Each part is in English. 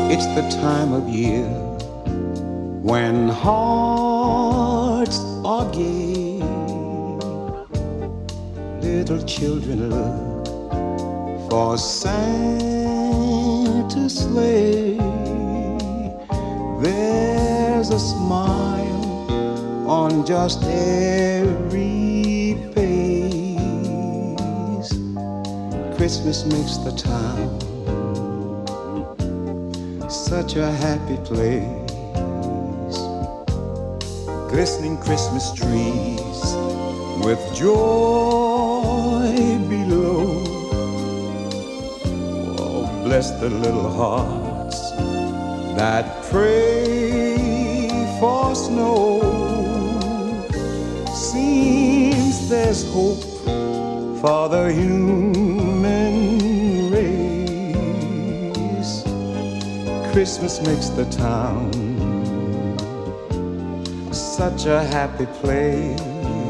It's the time of year when hearts are gay. Little children look for Santa's sleigh. There's a smile on just every face. Christmas makes the town such a happy place. Glistening Christmas trees with joy below. Oh, bless the little hearts that pray for snow. Seems there's hope for the human race. Christmas makes the town such a happy place.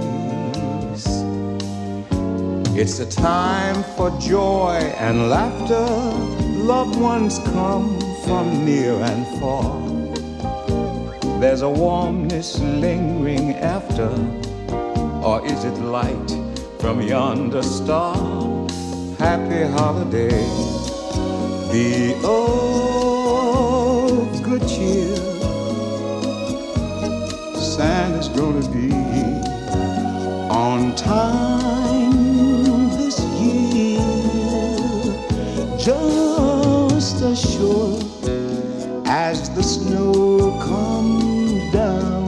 It's a time for joy and laughter. Loved ones come from near and far. There's a warmness lingering after, or is it light from yonder star? Happy holiday, be of good cheer. Santa's gonna be on time this year, just as sure as the snow comes down.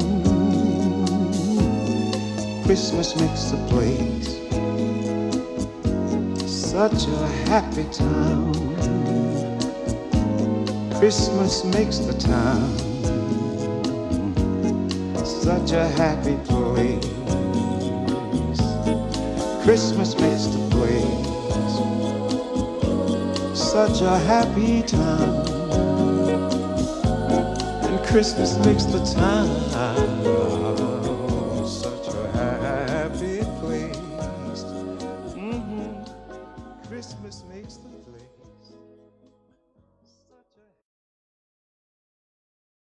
Christmas makes the place such a happy town. Christmas makes the town such a happy place. Christmas makes the place such a happy town. And Christmas makes the town